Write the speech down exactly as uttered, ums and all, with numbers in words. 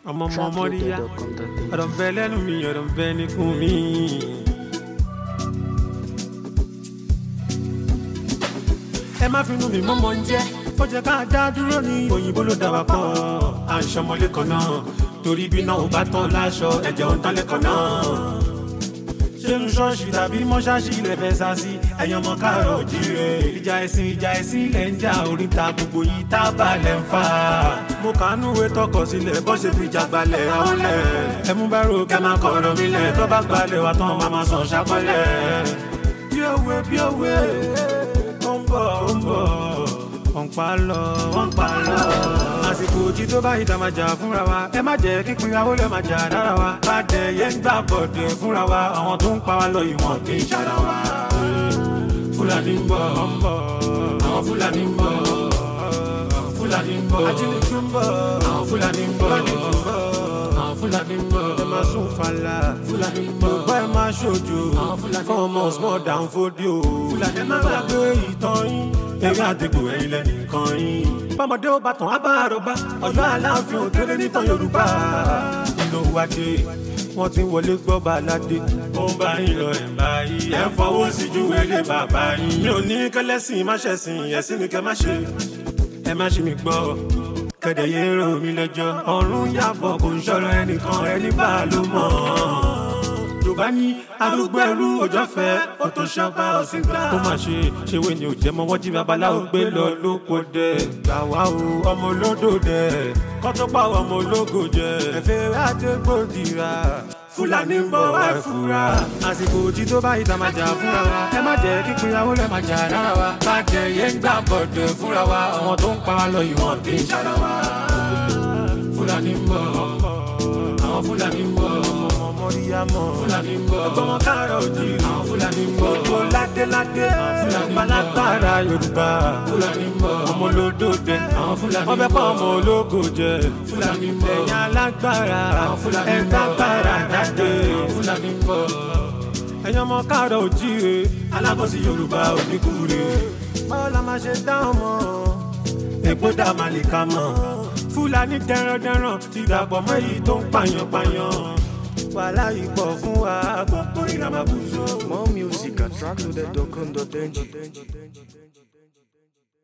ọmọ ọmọ mọ́ríyá ọ̀rọ̀ bẹ lẹ́nu mi ọ̀rọ̀ bẹ níkùn mi. ẹ má finú mi mọ́mọ́ ń jẹ́ ó jẹ́ ká dá dúró ní òyìnbó ló dá wa pọ̀ à ń ṣọmọlé kan náà torí bí náà ò bá tán láṣọ ẹ̀jẹ̀ ò ń tán lẹ́kọ̀ọ́ náà. ṣénu ṣọ́ọ̀ṣì tàbí mọ́ṣáṣì ilẹ̀ fẹ́ sá sí ẹ̀yàn ọmọ káàárọ̀ òjíire. ìjà ẹ̀sìn ìjà ẹ̀sìn ilẹ̀ ń jà oríta gbogbo yìí tá a bá lẹ̀ ń fà. mo kàánú ìwé tọkọ sílẹ̀ bọ́ ṣe fi jàgbalẹ̀ ọ̀lẹ̀. ẹ mú bá rò kẹ́ máa kọ̀ọ̀rọ̀ mi lẹ̀ tó bá gbalẹ̀ wà tán máa máa sàn ṣàpọ̀lẹ̀. bí òwe bí òwe ó ń bọ̀ ó ń bọ̀ wọ́n pa lọ wọ́n pa lọ. àsìkò òjì tó bá ìta máa jà fúnra wa ẹ má jẹ́ kí pinrawó lè máa jà dára wa. bàdẹ yẹn ń gbà bọ̀dẹ̀ fúnra wa àwọn tó ń pa wá lọ ìwọ̀n kì í ṣara wa. Fúlàní ń bọ̀ àwọn Fúlàní ń bọ̀ Fúlàní ń bọ̀ ajínigbé ń bọ̀ àwọn Fúlàní ń bọ̀ àwọn Fúlàní ń bọ̀ ẹ máa sún fàlà Fúlàní ń bọ̀ bá ẹ máa ṣojo fún ọmọ small down fódìó. Fúlàní má gbàgbé ìtàn yín ẹ̀rí àdìgbò ẹ̀yìn lẹ́nìkan yín. bọ́mọdé ó bá tàn á bá àròbá Ọ̀yọ́ Aláàfin òkèlè nítàn Yorùbá. nínú wájú wọ́n ti wọlé gbọ́ baládé. ó ń bá yín lọ ẹ̀ báyìí ẹ̀ ń fọwọ́ sí ju wẹ́lẹ́ bàbá yín. mi ò ní kẹ́lẹ́sìn má ṣẹ̀sìn ẹ̀sìn ni kẹ́ má ṣe ẹ má ṣe mi gbọ́ kẹ̀dẹ̀ yé rò mí lẹ́jọ́. ọ̀run yàbọ̀ kò ń ṣọ̀rọ̀ ẹnìkan ẹni bá ló mọ̀. Yorùbá ní arúgbó ẹrú òjò fẹ́ ó tó ṣọba ọ̀sìn gbà. ó mà ṣe ṣèwé ni ò jẹ́ mọ́ wọ́n jí babaláwo gbé lọ lóko dẹ̀. gbà wá o ọmọ olódò dẹ̀ kọ́ tó pa ọmọ ológo jẹ. ẹ̀fẹ̀ àdégbòdìrà Fúlàní ń bọ̀ wá fura. àsìkò òjì tó bá ìta máa jà fúnra wa ẹ má jẹ́ kí pinrawó lè máa jà dára wa. bàjẹ́ yẹn ń gbà bọ̀dẹ̀ fúnra wa àwọn tó ń pa wá lọ ìwọ̀n kì í ṣara wa. Fúlàní ń bọ̀ àwọn Fúlàní ń bọ̀ mọ́ríyámọ́ Fúlàní ń bọ̀ ọgbọ́n káàárọ̀ òjì àwọn Fúlàní ń bọ̀ gbogbo ládéládé balágbára Yorùbá Fúlàní ń bọ̀ ọmọ olódòdè àwọn Fúlàní ń bọ̀ wọ́n fẹ́ pa ọmọ ológo jẹ Fúlàní ń bọ̀ ẹ̀yìn alágbára ẹ̀ńtàgbára jáde Fúlàní ń bọ̀ ẹ̀yìn ọmọ káàárọ̀ òjì alábọ̀sí Yorùbá oníkúre. báwo la máa ṣe dá ọmọ èpo dá màlìkà mọ́ Fúlàní dẹ̀rọ̀dẹ̀rọ̀ ti dàpọ̀ mọ́ èyí tó ń pààyàn pààyàn. wàhálà yìí pọ̀ fún wa gbogbo ìlànà bùsọ̀. More music at track loaded dot com dot n g.